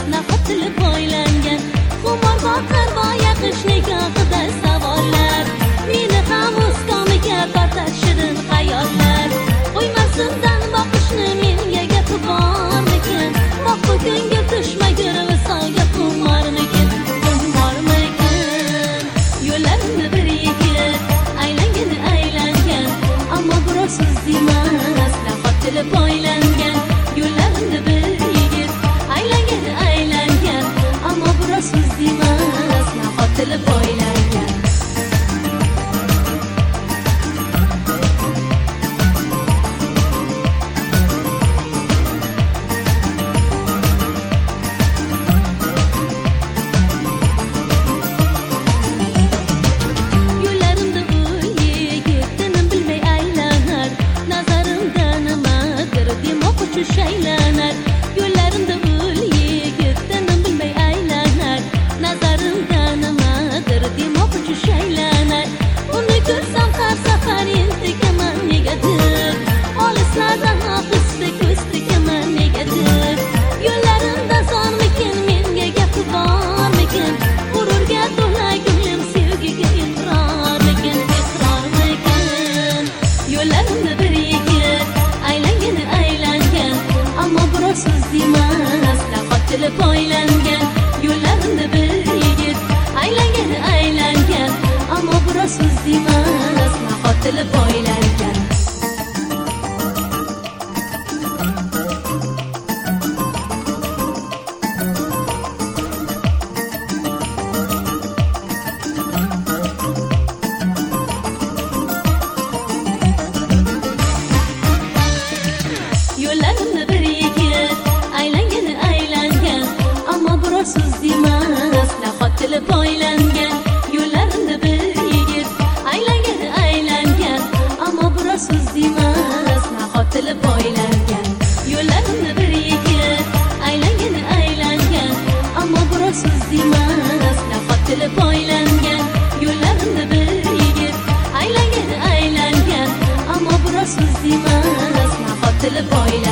nafasli poylangan xumor boqar boya qish nigohida savollar meni ham o'z komiga tortar shirin xayollar qo'ymasindan boqishni menga gapi bormikin boqqa ko'ngil tushmagur visolga xumormikin yo'llarimda bir yigit aylangan ammo biroz so'z emas nafasli poylangan yo'llarimda bir yigit aylangan ammo biroz so'z emas nafasli poylangan shaylanar yo'llarimda ul yigit tinim bilmay aylanar nazarimda nimadir demoqchi shaylanar uni ko'rsam har safar intikaman negadir olislardan ohista ko'z tikaman negadir yo'llarimda zormikin menga gapi bormikin g'ururga to'la ko'nglim sevgiga iqrormikin yo'llarimda bir yigit aylangan ammo biroz so'z emas nafasli poylangan yo'llarimda bir yigit aylangan ammo biroz so'z emas nafasli poylangan yo'llarimda bir yigit aylangan ammo biroz so'z emas nafasli poylangan yo'llarimda bir yigit aylangan ammo biroz so'z emas nafasli poylangan yo'llarimda bir yigit aylangan ammo biroz so'z emas nafasli poylangan yo'llarimda bir yigit aylangan ammo biroz so'z emas nafasli poylangan